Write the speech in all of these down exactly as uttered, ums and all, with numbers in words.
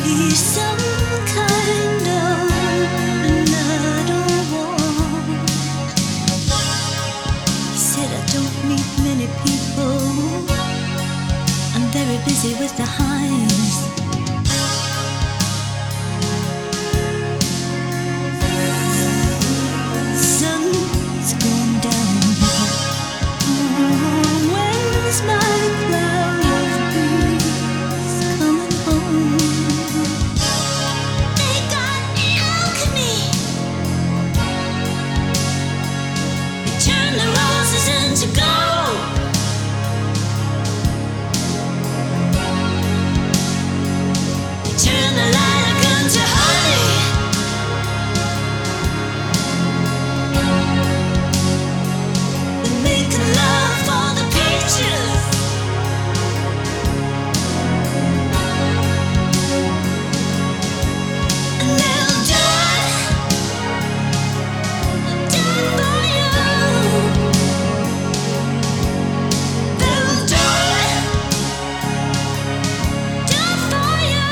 be some kind of another war. He said I don't meet many people. I'm very busy with the highs. Sun's gone down. Oh, where's my crowd of bees coming home? They got alchemy. They turn the roses into gold. They turn the light into honey. They're making love for the peaches. And they'll die, die for you. They'll die, die for you.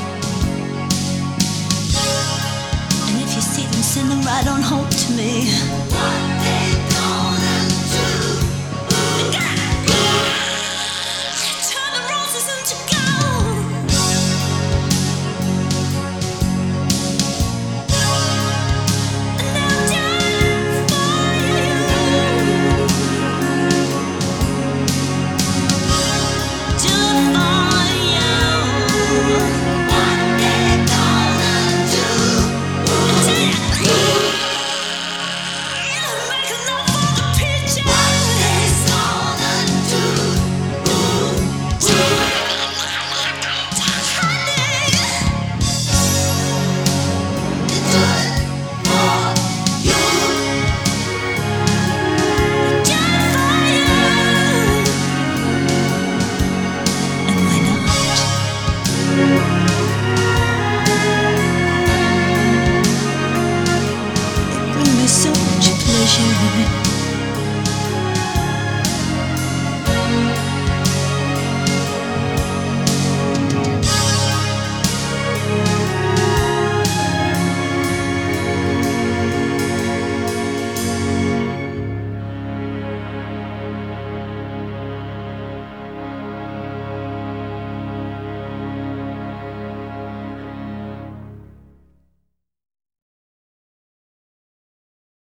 And if you see them, send them right on home to me.